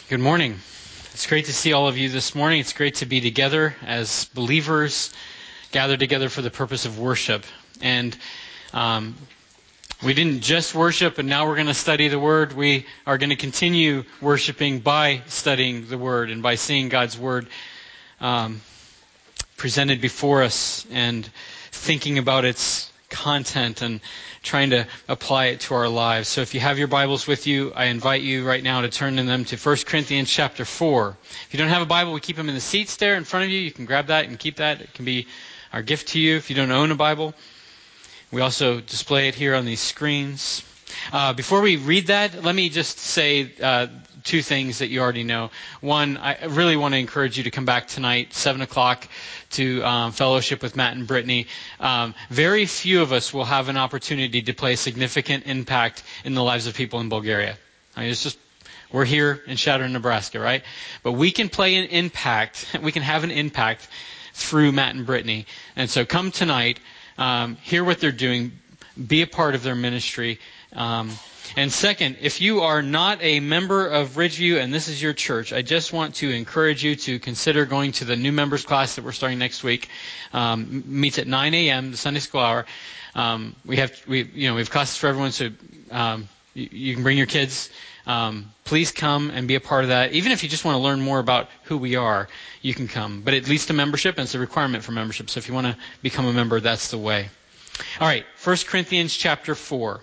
Good morning. It's great to see all of you this morning. It's great to be together as believers, gathered together for the purpose of worship. And we didn't just worship, and now we're going to study the Word. We are going to continue worshiping by studying the Word and by seeing God's Word presented before us and thinking about its content and trying to apply it to our lives. So if you have your Bibles with you, I invite you right now to turn in them to 1 Corinthians chapter 4. If you don't have a Bible, we keep them in the seats there in front of you. You can grab that and keep that. It can be our gift to you if you don't own a Bible. We also display it here on these screens. Before we read that, let me just say two things that you already know. One, I really want to encourage you to come back tonight, 7 o'clock, to fellowship with Matt and Brittany. Very few of us will have an opportunity to play a significant impact in the lives of people in Bulgaria. I mean, it's just, we're here in Chadron, Nebraska, right? But we can play an impact, we can have an impact through Matt and Brittany. And so come tonight, hear what they're doing, be a part of their ministry. And second, if you are not a member of Ridgeview and this is your church, I just want to encourage you to consider going to the new members class that we're starting next week. Meets at 9 a.m., the Sunday school hour. We have classes for everyone, so you can bring your kids. Please come and be a part of that. Even if you just want to learn more about who we are, you can come. But it leads to membership, and it's a requirement for membership. So if you want to become a member, that's the way. All right, 1 Corinthians chapter 4.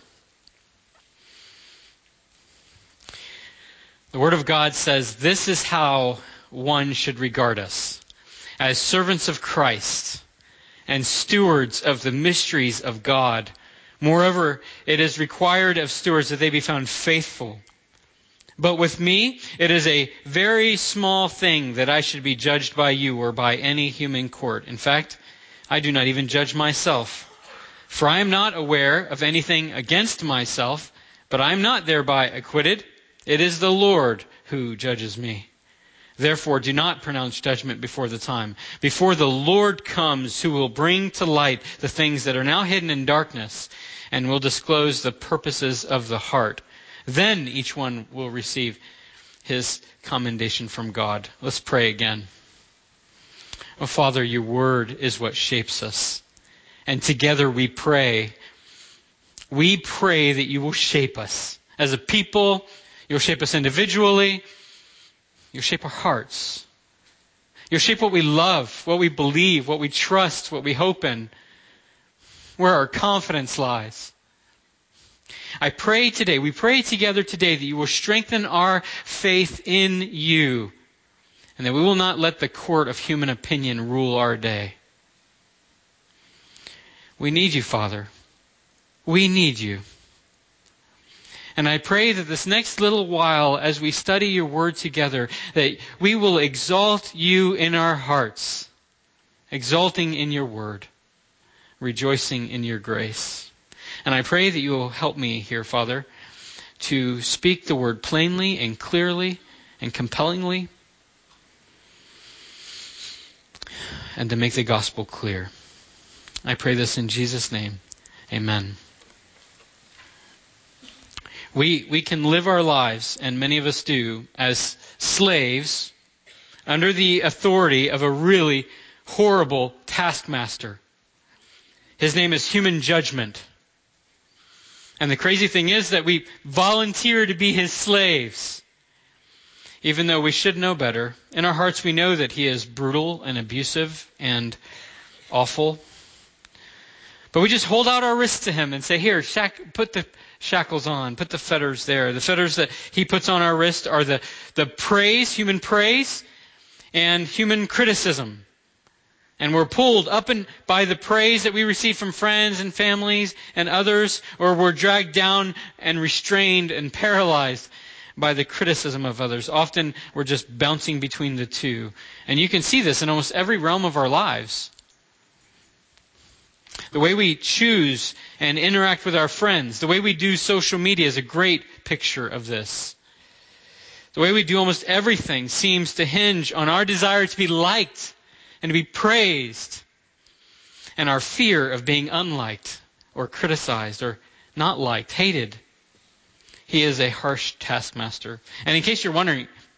The Word of God says, "This is how one should regard us, as servants of Christ and stewards of the mysteries of God. Moreover, it is required of stewards that they be found faithful. But with me, it is a very small thing that I should be judged by you or by any human court. In fact, I do not even judge myself. For I am not aware of anything against myself, but I am not thereby acquitted. It is the Lord who judges me. Therefore, do not pronounce judgment before the time, before the Lord comes, who will bring to light the things that are now hidden in darkness, and will disclose the purposes of the heart. Then each one will receive his commendation from God." Let's pray again. Oh, Father, your word is what shapes us. And together we pray that you will shape us as a people. You'll shape us individually. You'll shape our hearts. You'll shape what we love, what we believe, what we trust, what we hope in, where our confidence lies. I pray today, we pray together today that you will strengthen our faith in you and that we will not let the court of human opinion rule our day. We need you, Father. We need you. And I pray that this next little while, as we study your word together, that we will exalt you in our hearts, exalting in your word, rejoicing in your grace. And I pray that you will help me here, Father, to speak the word plainly and clearly and compellingly, and to make the gospel clear. I pray this in Jesus' name. Amen. We can live our lives, and many of us do, as slaves under the authority of a really horrible taskmaster. His name is human judgment. And the crazy thing is that we volunteer to be his slaves, even though we should know better. In our hearts we know that he is brutal and abusive and awful. But we just hold out our wrists to him and say, "Here, put the shackles on, put the fetters there." The fetters that he puts on our wrist are the praise, human praise, and human criticism. And we're pulled up and by the praise that we receive from friends and families and others, or we're dragged down and restrained and paralyzed by the criticism of others. Often we're just bouncing between the two. And you can see this in almost every realm of our lives. The way we choose and interact with our friends, the way we do social media is a great picture of this. The way we do almost everything seems to hinge on our desire to be liked and to be praised, and our fear of being unliked or criticized or not liked, hated. He is a harsh taskmaster. And in case you're wondering,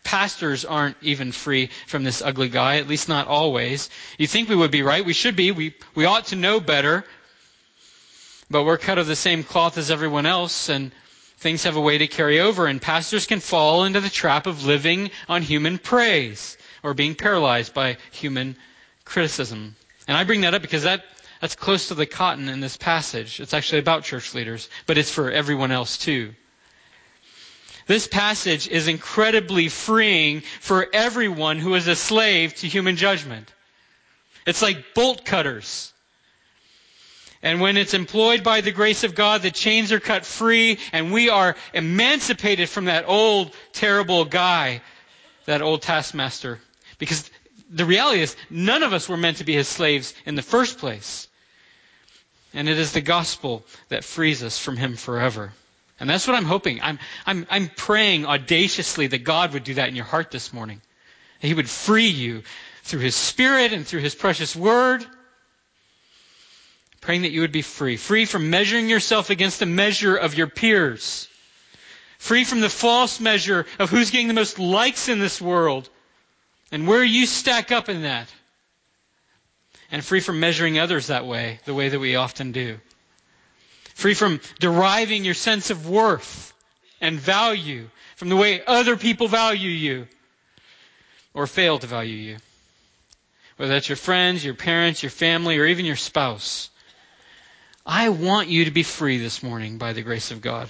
pastors aren't even free from this ugly guy, at least not always. You think we would be, right? We should be. We ought to know better. But we're cut of the same cloth as everyone else, and things have a way to carry over, and pastors can fall into the trap of living on human praise or being paralyzed by human criticism. And I bring that up because that's close to the cotton in this passage. It's actually about church leaders, but it's for everyone else too. This passage is incredibly freeing for everyone who is a slave to human judgment. It's like bolt cutters. And when it's employed by the grace of God, the chains are cut free and we are emancipated from that old, terrible guy, that old taskmaster. Because the reality is, none of us were meant to be his slaves in the first place. And it is the gospel that frees us from him forever. And that's what I'm hoping. I'm praying audaciously that God would do that in your heart this morning. That he would free you through his Spirit and through his precious word. Praying that you would be free. Free from measuring yourself against the measure of your peers. Free from the false measure of who's getting the most likes in this world. And where you stack up in that. And free from measuring others that way, the way that we often do. Free from deriving your sense of worth and value from the way other people value you or fail to value you. Whether that's your friends, your parents, your family, or even your spouse. I want you to be free this morning by the grace of God.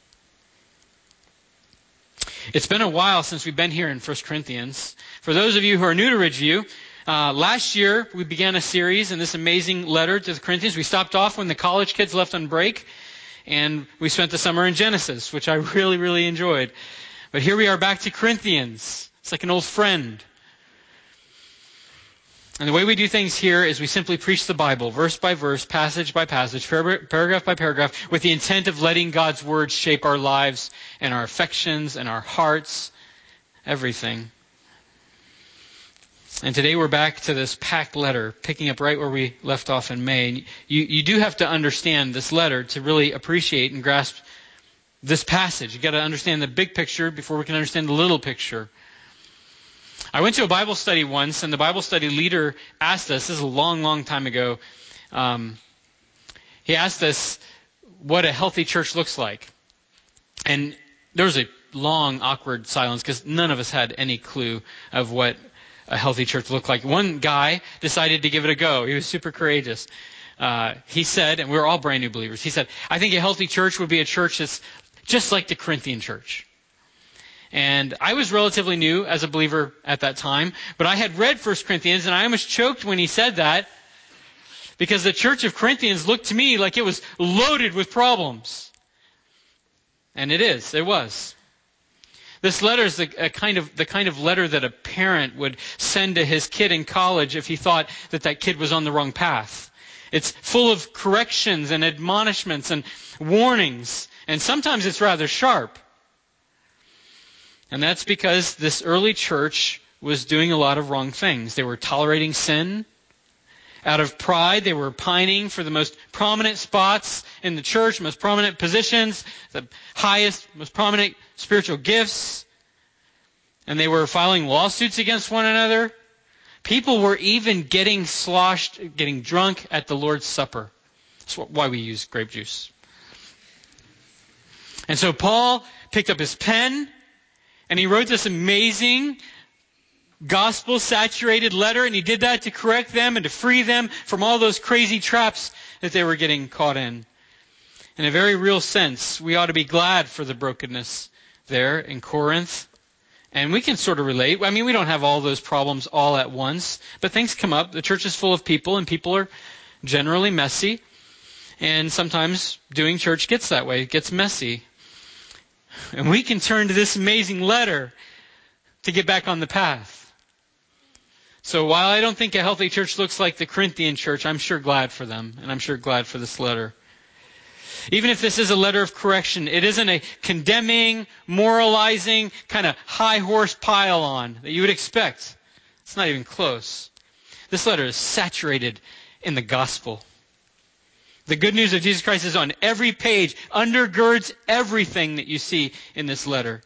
It's been a while since we've been here in 1 Corinthians. For those of you who are new to Ridgeview, last year we began a series in this amazing letter to the Corinthians. We stopped off when the college kids left on break, and we spent the summer in Genesis, which I really, really enjoyed. But here we are back to Corinthians. It's like an old friend. And the way we do things here is we simply preach the Bible, verse by verse, passage by passage, paragraph by paragraph, with the intent of letting God's Word shape our lives and our affections and our hearts, everything. And today we're back to this packed letter, picking up right where we left off in May. And you do have to understand this letter to really appreciate and grasp this passage. You've got to understand the big picture before we can understand the little picture. I went to a Bible study once, and the Bible study leader asked us, this is a long, long time ago, he asked us what a healthy church looks like. And there was a long, awkward silence because none of us had any clue of what a healthy church looked like. One guy decided to give it a go. He was super courageous. He said, and we were all brand new believers, he said, I think a healthy church would be a church that's just like the Corinthian church. And I was relatively new as a believer at that time, but I had read 1 Corinthians, and I almost choked when he said that, because the church of Corinthians looked to me like it was loaded with problems. And it was. This letter is the kind of letter that a parent would send to his kid in college if he thought that kid was on the wrong path. It's full of corrections and admonishments and warnings, and sometimes it's rather sharp. And that's because this early church was doing a lot of wrong things. They were tolerating sin. Out of pride, they were pining for the most prominent spots in the church, most prominent positions, the highest, most prominent spiritual gifts. And they were filing lawsuits against one another. People were even getting sloshed, getting drunk at the Lord's Supper. That's why we use grape juice. And so Paul picked up his pen, and he wrote this amazing gospel-saturated letter, and he did that to correct them and to free them from all those crazy traps that they were getting caught in. In a very real sense, we ought to be glad for the brokenness there in Corinth. And we can sort of relate. I mean, we don't have all those problems all at once, but things come up. The church is full of people, and people are generally messy. And sometimes doing church gets that way. It gets messy. And we can turn to this amazing letter to get back on the path. So while I don't think a healthy church looks like the Corinthian church, I'm sure glad for them, and I'm sure glad for this letter. Even if this is a letter of correction, it isn't a condemning, moralizing, kind of high horse pile on that you would expect. It's not even close. This letter is saturated in the gospel. The good news of Jesus Christ is on every page, undergirds everything that you see in this letter.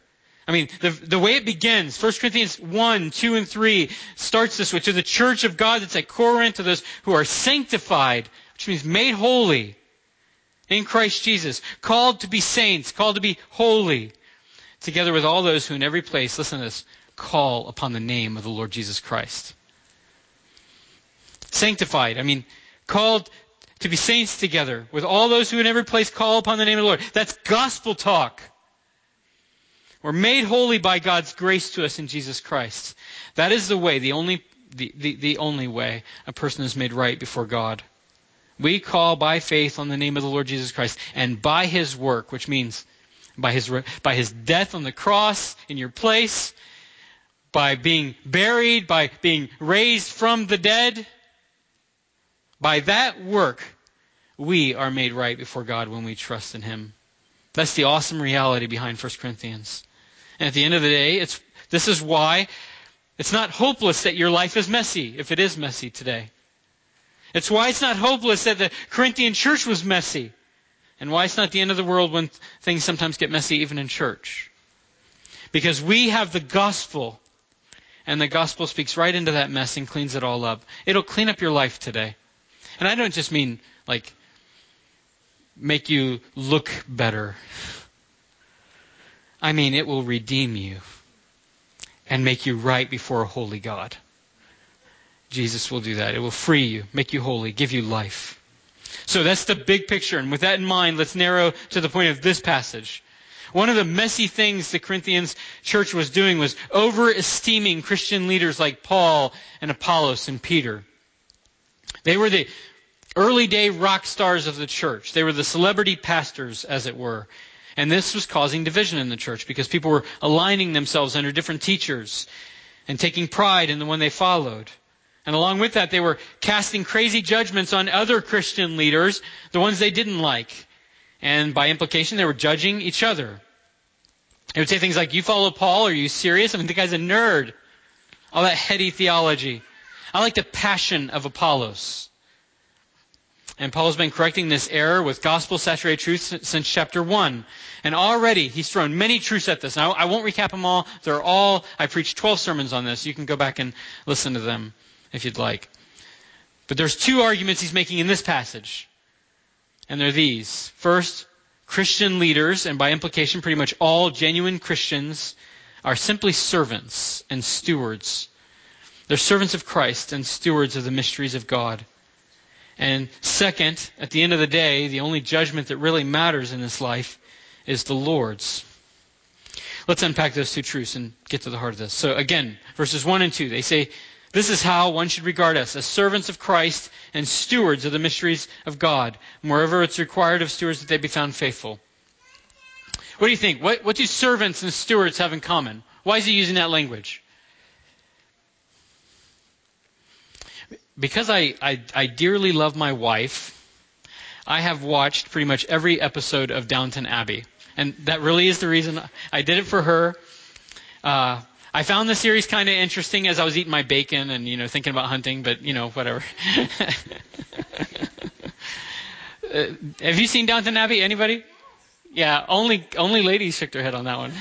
I mean, the way it begins, 1 Corinthians 1, 2, and 3 starts this way. To the church of God that's at Corinth, to those who are sanctified, which means made holy in Christ Jesus, called to be saints, called to be holy, together with all those who in every place, listen to this, call upon the name of the Lord Jesus Christ. Sanctified, I mean, called to be saints together with all those who in every place call upon the name of the Lord. That's gospel talk. We're made holy by God's grace to us in Jesus Christ. That is the way, the only way a person is made right before God. We call by faith on the name of the Lord Jesus Christ and by His work, which means by His death on the cross in your place, by being buried, by being raised from the dead. By that work, we are made right before God when we trust in Him. That's the awesome reality behind 1 Corinthians. And at the end of the day, this is why it's not hopeless that your life is messy, if it is messy today. It's why it's not hopeless that the Corinthian church was messy, and why it's not the end of the world when things sometimes get messy even in church. Because we have the gospel, and the gospel speaks right into that mess and cleans it all up. It'll clean up your life today. And I don't just mean like make you look better. I mean it will redeem you and make you right before a holy God. Jesus will do that. It will free you, make you holy, give you life. So that's the big picture. And with that in mind, let's narrow to the point of this passage. One of the messy things the Corinthians church was doing was over-esteeming Christian leaders like Paul and Apollos and Peter. They were the early day rock stars of the church. They were the celebrity pastors, as it were. And this was causing division in the church because people were aligning themselves under different teachers and taking pride in the one they followed. And along with that, they were casting crazy judgments on other Christian leaders, the ones they didn't like. And by implication, they were judging each other. They would say things like, "You follow Paul? Are you serious? I mean, the guy's a nerd." All that heady theology. I like the passion of Apollos. And Paul's been correcting this error with gospel-saturated truth since chapter 1. And already he's thrown many truths at this. Now, I won't recap them all. I preached 12 sermons on this. You can go back and listen to them if you'd like. But there's two arguments he's making in this passage. And they're these. First, Christian leaders, and by implication pretty much all genuine Christians, are simply servants and stewards. They're servants of Christ and stewards of the mysteries of God. And second, at the end of the day, the only judgment that really matters in this life is the Lord's. Let's unpack those two truths and get to the heart of this. So again, verses 1 and 2, they say, this is how one should regard us, as servants of Christ and stewards of the mysteries of God. Moreover, it's required of stewards that they be found faithful. What do you think? What do servants and stewards have in common? Why is he using that language? Because I dearly love my wife, I have watched pretty much every episode of Downton Abbey. And that really is the reason I did it for her. I found the series kind of interesting as I was eating my bacon and, thinking about hunting, but, whatever. Have you seen Downton Abbey? Anybody? Yeah, only ladies shook their head on that one.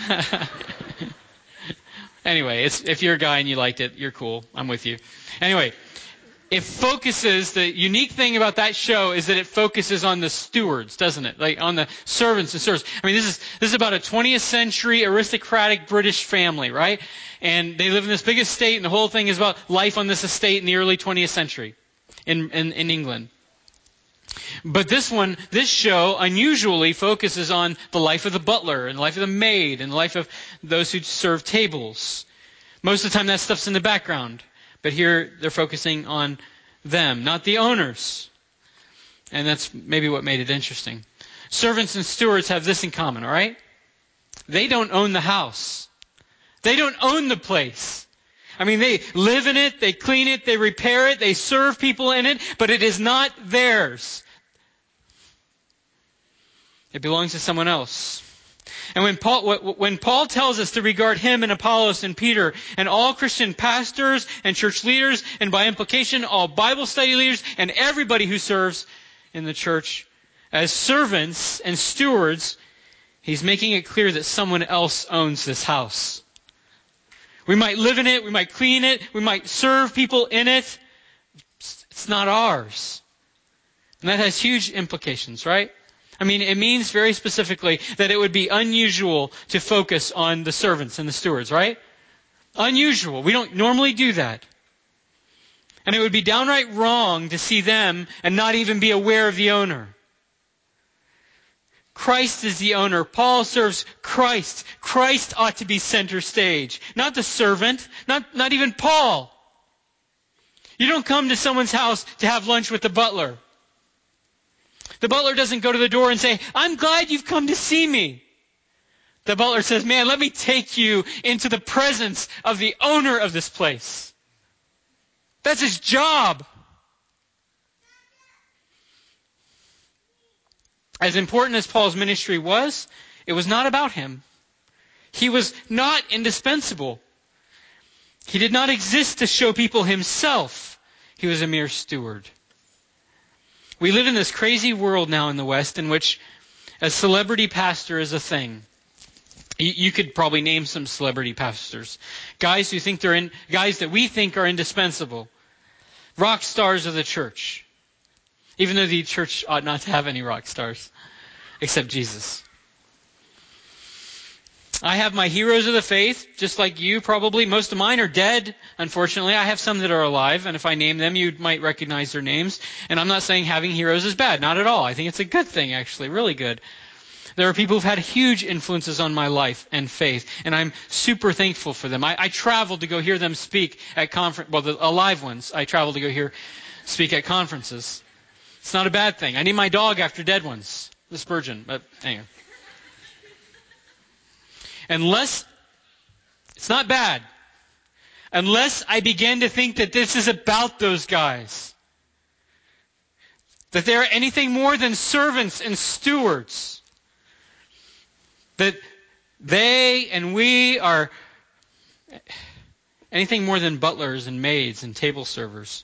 Anyway, if you're a guy and you liked it, you're cool. I'm with you. Anyway. The unique thing about that show is that it focuses on the stewards, doesn't it? Like on the servants and stewards. I mean, this is about a 20th century aristocratic British family, right? And they live in this big estate, and the whole thing is about life on this estate in the early 20th century in England. But this show unusually focuses on the life of the butler and the life of the maid and the life of those who serve tables. Most of the time that stuff's in the background. But here they're focusing on them, not the owners. And that's maybe what made it interesting. Servants and stewards have this in common, all right? They don't own the house. They don't own the place. I mean, they live in it, they clean it, they repair it, they serve people in it, but it is not theirs. It belongs to someone else. And when Paul tells us to regard him and Apollos and Peter and all Christian pastors and church leaders, and by implication all Bible study leaders and everybody who serves in the church as servants and stewards, He's making it clear that someone else owns this house. We might live in it, we might clean it, we might serve people in it. It's not ours. And that has huge implications, right? I mean, it means very specifically that it would be unusual to focus on the servants and the stewards, right? Unusual. We don't normally do that. And it would be downright wrong to see them and not even be aware of the owner. Christ is the owner. Paul serves Christ. Christ ought to be center stage, not the servant, not even Paul. You don't come to someone's house to have lunch with the butler. The butler doesn't go to the door and say, "I'm glad you've come to see me." The butler says, "Man, let me take you into the presence of the owner of this place." That's his job. As important as Paul's ministry was, it was not about him. He was not indispensable. He did not exist to show people himself. He was a mere steward. We live in this crazy world now in the West in which a celebrity pastor is a thing. You could probably name some celebrity pastors. Guys that we think are indispensable. Rock stars of the church. Even though the church ought not to have any rock stars, except Jesus. I have my heroes of the faith, just like you probably. Most of mine are dead, unfortunately. I have some that are alive, and if I name them, you might recognize their names. And I'm not saying having heroes is bad, not at all. I think it's a good thing, actually, really good. There are people who've had huge influences on my life and faith, and I'm super thankful for them. I traveled to go hear them speak at conference. Well, the alive ones, I traveled to go hear speak at conferences. It's not a bad thing. I named my dog after dead ones, the Spurgeon. But anyway. It's not bad. Unless I begin to think that this is about those guys. That they're anything more than servants and stewards. That they and we are anything more than butlers and maids and table servers.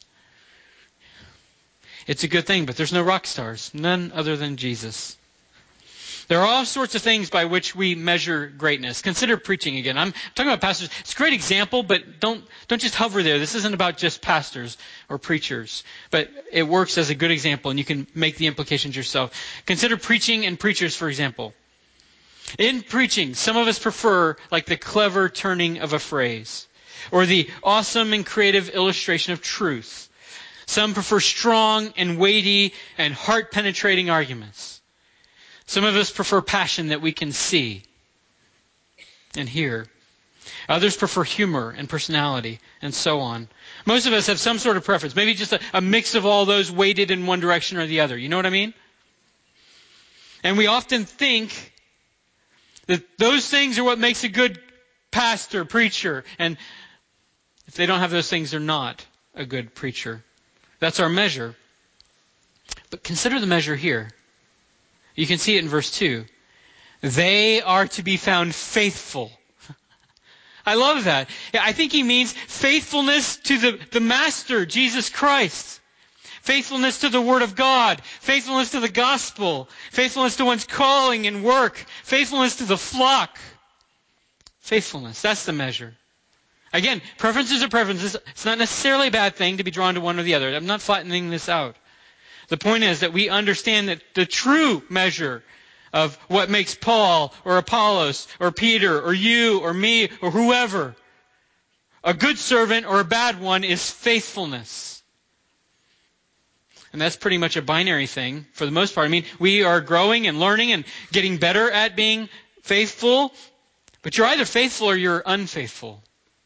It's a good thing, but there's no rock stars. None other than Jesus. There are all sorts of things by which we measure greatness. Consider preaching again. I'm talking about pastors. It's a great example, but don't just hover there. This isn't about just pastors or preachers. But it works as a good example, and you can make the implications yourself. Consider preaching and preachers, for example. In preaching, some of us prefer like the clever turning of a phrase, or the awesome and creative illustration of truth. Some prefer strong and weighty and heart-penetrating arguments. Some of us prefer passion that we can see and hear. Others prefer humor and personality, and so on. Most of us have some sort of preference, maybe just a mix of all those weighted in one direction or the other. You know what I mean? And we often think that those things are what makes a good pastor, preacher, and if they don't have those things, they're not a good preacher. That's our measure. But consider the measure here. You can see it in verse 2. They are to be found faithful. I love that. I think he means faithfulness to the Master, Jesus Christ. Faithfulness to the Word of God. Faithfulness to the gospel. Faithfulness to one's calling and work. Faithfulness to the flock. Faithfulness. That's the measure. Again, preferences are preferences. It's not necessarily a bad thing to be drawn to one or the other. I'm not flattening this out. The point is that we understand that the true measure of what makes Paul or Apollos or Peter or you or me or whoever a good servant or a bad one is faithfulness. And that's pretty much a binary thing for the most part. I mean, we are growing and learning and getting better at being faithful, but you're either faithful or you're unfaithful.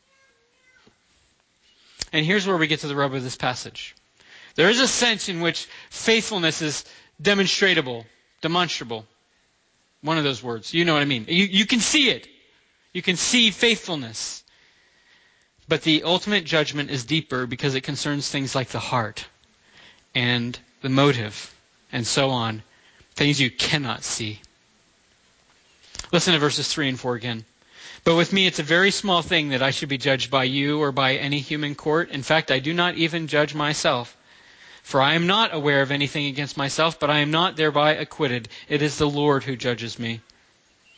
And here's where we get to the rub of this passage. There is a sense in which faithfulness is demonstrable. One of those words. You know what I mean. You can see it. You can see faithfulness. But the ultimate judgment is deeper because it concerns things like the heart and the motive and so on. Things you cannot see. Listen to verses 3 and 4 again. But with me it's a very small thing that I should be judged by you or by any human court. In fact, I do not even judge myself. For I am not aware of anything against myself, but I am not thereby acquitted. It is the Lord who judges me.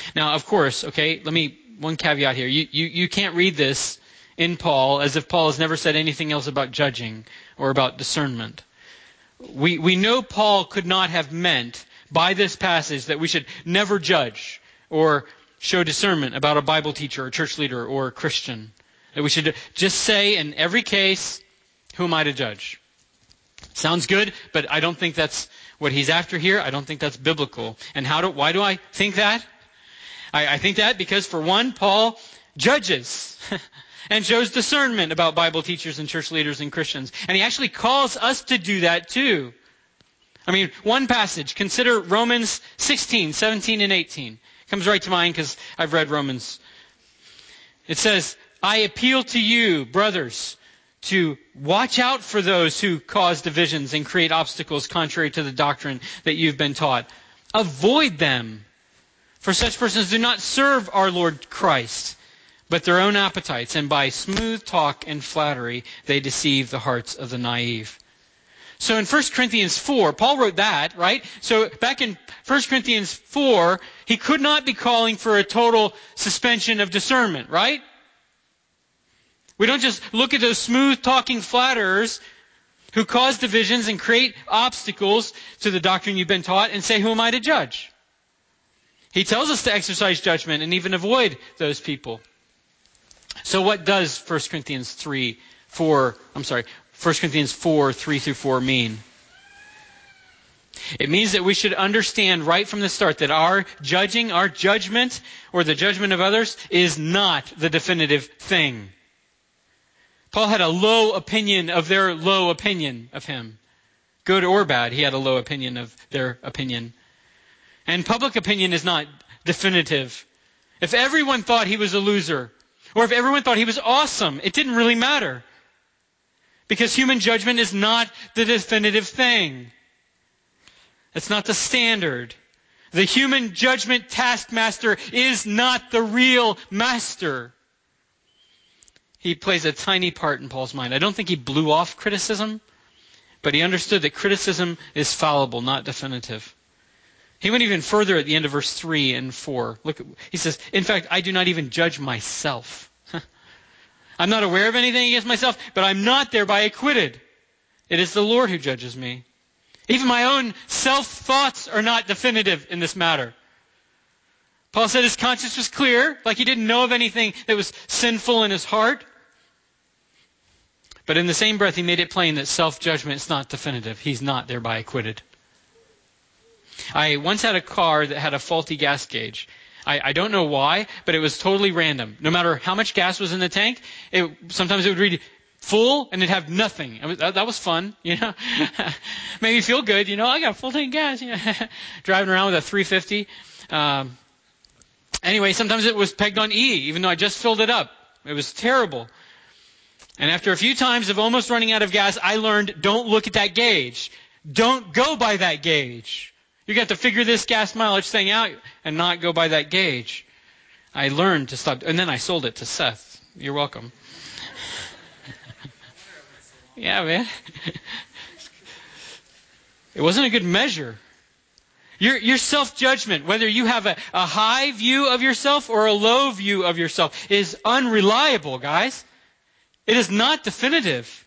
Now, of course, okay, one caveat here. You can't read this in Paul as if Paul has never said anything else about judging or about discernment. We know Paul could not have meant by this passage that we should never judge or show discernment about a Bible teacher or church leader or a Christian. That we should just say in every case, who am I to judge? Sounds good, but I don't think that's what he's after here. I don't think that's biblical. And why do I think that? I think that because, for one, Paul judges and shows discernment about Bible teachers and church leaders and Christians. And he actually calls us to do that too. I mean, one passage, consider Romans 16, 17, and 18. Comes right to mind because I've read Romans. It says, I appeal to you, brothers, to watch out for those who cause divisions and create obstacles contrary to the doctrine that you've been taught. Avoid them. For such persons do not serve our Lord Christ, but their own appetites, and by smooth talk and flattery they deceive the hearts of the naive. So in 1 Corinthians 4, Paul wrote that, right? So back in 1 Corinthians 4, he could not be calling for a total suspension of discernment, right? We don't just look at those smooth-talking flatterers who cause divisions and create obstacles to the doctrine you've been taught and say, who am I to judge? He tells us to exercise judgment and even avoid those people. So what does 1 Corinthians 4, 3 through 4 mean? It means that we should understand right from the start that our judgment, or the judgment of others, is not the definitive thing. Paul had a low opinion of their low opinion of him. Good or bad, he had a low opinion of their opinion. And public opinion is not definitive. If everyone thought he was a loser, or if everyone thought he was awesome, it didn't really matter. Because human judgment is not the definitive thing. It's not the standard. The human judgment taskmaster is not the real master. He plays a tiny part in Paul's mind. I don't think he blew off criticism, but he understood that criticism is fallible, not definitive. He went even further at the end of verse 3 and 4. He says, in fact, I do not even judge myself. I'm not aware of anything against myself, but I'm not thereby acquitted. It is the Lord who judges me. Even my own self-thoughts are not definitive in this matter. Paul said his conscience was clear, like he didn't know of anything that was sinful in his heart. But in the same breath, he made it plain that self-judgment is not definitive. He's not thereby acquitted. I once had a car that had a faulty gas gauge. I don't know why, but it was totally random. No matter how much gas was in the tank, sometimes it would read full and it'd have nothing. That was fun, you know. Made me feel good, you know. I got a full tank of gas, you know. Driving around with a 350. Anyway, sometimes it was pegged on E, even though I just filled it up. It was terrible. And after a few times of almost running out of gas, I learned, don't look at that gauge. Don't go by that gauge. You got to figure this gas mileage thing out and not go by that gauge. I learned to stop, and then I sold it to Seth. You're welcome. Yeah, man. It wasn't a good measure. Your self-judgment, whether you have a high view of yourself or a low view of yourself, is unreliable, guys. It is not definitive.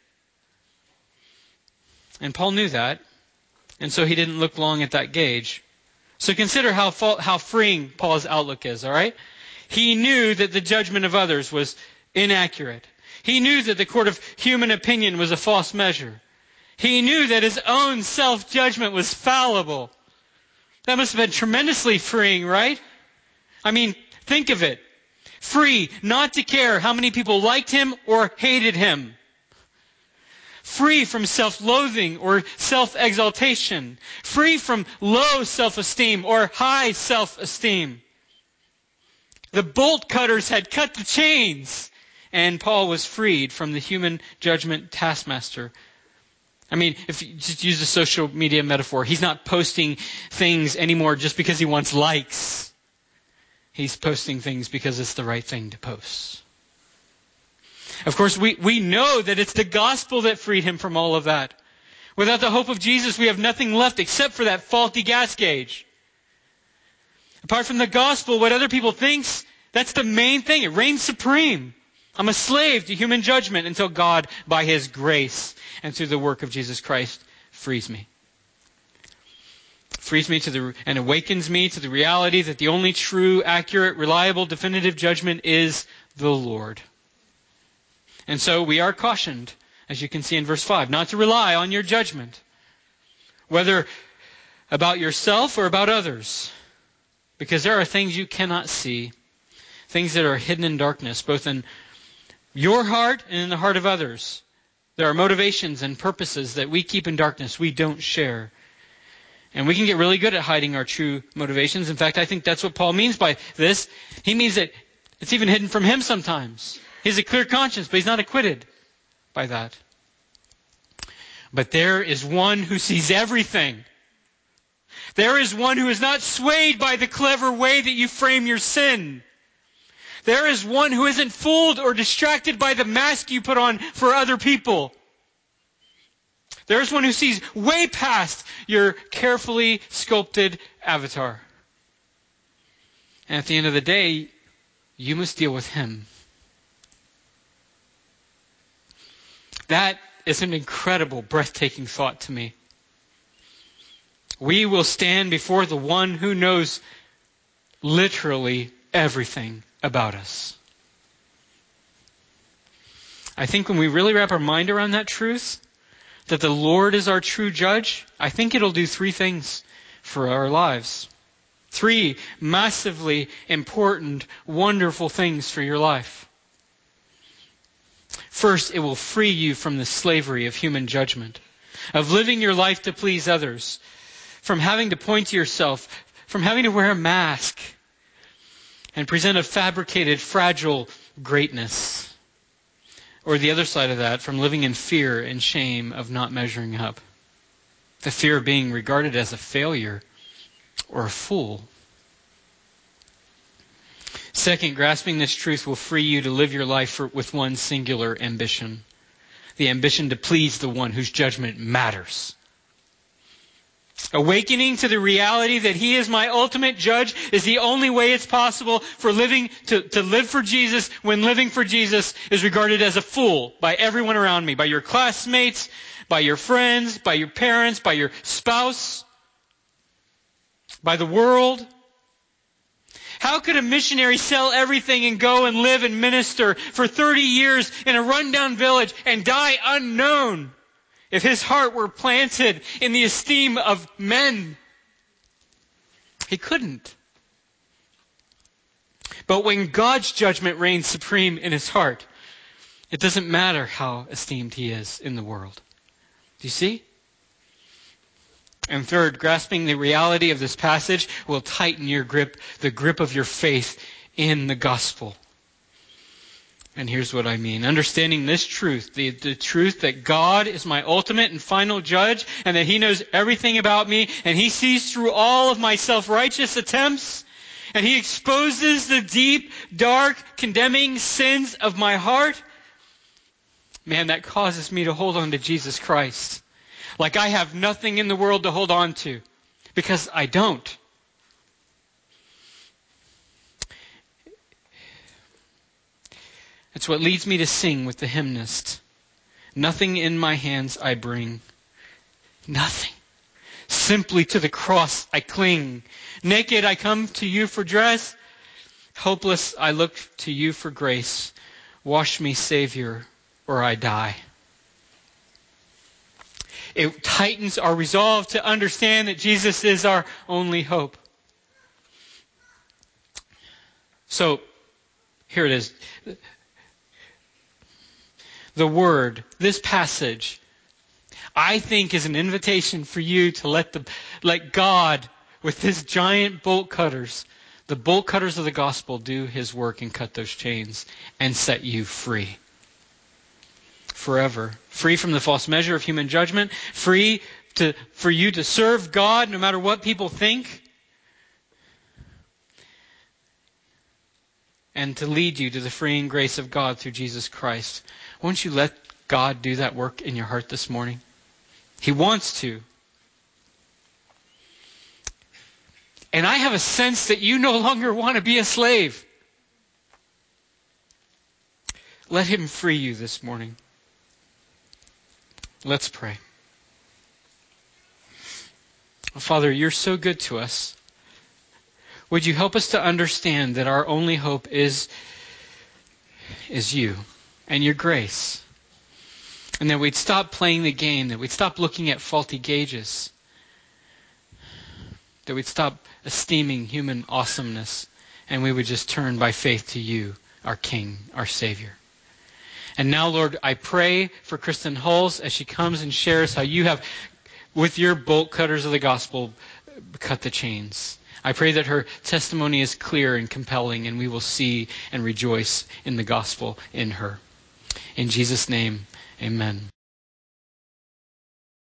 And Paul knew that. And so he didn't look long at that gauge. So consider how freeing Paul's outlook is, all right? He knew that the judgment of others was inaccurate. He knew that the court of human opinion was a false measure. He knew that his own self-judgment was fallible. That must have been tremendously freeing, right? I mean, think of it. Free not to care how many people liked him or hated him. Free from self-loathing or self-exaltation. Free from low self-esteem or high self-esteem. The bolt cutters had cut the chains, and Paul was freed from the human judgment taskmaster. I mean, if you just use a social media metaphor, he's not posting things anymore just because he wants likes. He's posting things because it's the right thing to post. Of course, we know that it's the gospel that freed him from all of that. Without the hope of Jesus, we have nothing left except for that faulty gas gauge. Apart from the gospel, what other people think, that's the main thing. It reigns supreme. I'm a slave to human judgment until God, by His grace and through the work of Jesus Christ, frees me. Frees me and awakens me to the reality that the only true, accurate, reliable, definitive judgment is the Lord. And so we are cautioned, as you can see in verse 5, not to rely on your judgment, whether about yourself or about others, because there are things you cannot see, things that are hidden in darkness, both in your heart and in the heart of others. There are motivations and purposes that we keep in darkness we don't share. And we can get really good at hiding our true motivations. In fact, I think that's what Paul means by this. He means that it's even hidden from him sometimes. He has a clear conscience, but he's not acquitted by that. But there is one who sees everything. There is one who is not swayed by the clever way that you frame your sin. There is one who isn't fooled or distracted by the mask you put on for other people. There is one who sees way past your carefully sculpted avatar. And at the end of the day, you must deal with Him. That is an incredible, breathtaking thought to me. We will stand before the one who knows literally everything about us. I think when we really wrap our mind around that truth, that the Lord is our true judge, I think it'll do three things for our lives. Three massively important, wonderful things for your life. First, it will free you from the slavery of human judgment, of living your life to please others, from having to point to yourself, from having to wear a mask and present a fabricated, fragile greatness. Or the other side of that, from living in fear and shame of not measuring up. The fear of being regarded as a failure or a fool. Second, grasping this truth will free you to live your life with one singular ambition. The ambition to please the one whose judgment matters. Awakening to the reality that He is my ultimate judge is the only way it's possible for living to live for Jesus when living for Jesus is regarded as a fool by everyone around me, by your classmates, by your friends, by your parents, by your spouse, by the world. How could a missionary sell everything and go and live and minister for 30 years in a rundown village and die unknown if his heart were planted in the esteem of men? He couldn't. But when God's judgment reigns supreme in his heart, it doesn't matter how esteemed he is in the world. Do you see? And third, grasping the reality of this passage will tighten your grip, the grip of your faith in the gospel. And here's what I mean. Understanding this truth, the truth that God is my ultimate and final judge, and that He knows everything about me, and He sees through all of my self-righteous attempts, and He exposes the deep, dark, condemning sins of my heart. Man, that causes me to hold on to Jesus Christ. Like I have nothing in the world to hold on to, because I don't. It's what leads me to sing with the hymnist. Nothing in my hands I bring. Nothing. Simply to the cross I cling. Naked I come to you for dress. Hopeless I look to you for grace. Wash me, Savior, or I die. It tightens our resolve to understand that Jesus is our only hope. So, here it is. The Word, this passage, I think is an invitation for you to let God, with His giant bolt cutters, the bolt cutters of the gospel, do His work and cut those chains and set you free. Forever. Free from the false measure of human judgment. Free for you to serve God no matter what people think. And to lead you to the freeing grace of God through Jesus Christ. Won't you let God do that work in your heart this morning? He wants to. And I have a sense that you no longer want to be a slave. Let him free you this morning. Let's pray. Father, you're so good to us. Would you help us to understand that our only hope is you and your grace? And that we'd stop playing the game, that we'd stop looking at faulty gauges, that we'd stop esteeming human awesomeness, and we would just turn by faith to you, our King, our Savior. And now, Lord, I pray for Kristen Hulls as she comes and shares how you have, with your bolt cutters of the gospel, cut the chains. I pray that her testimony is clear and compelling, and we will see and rejoice in the gospel in her. In Jesus' name, amen.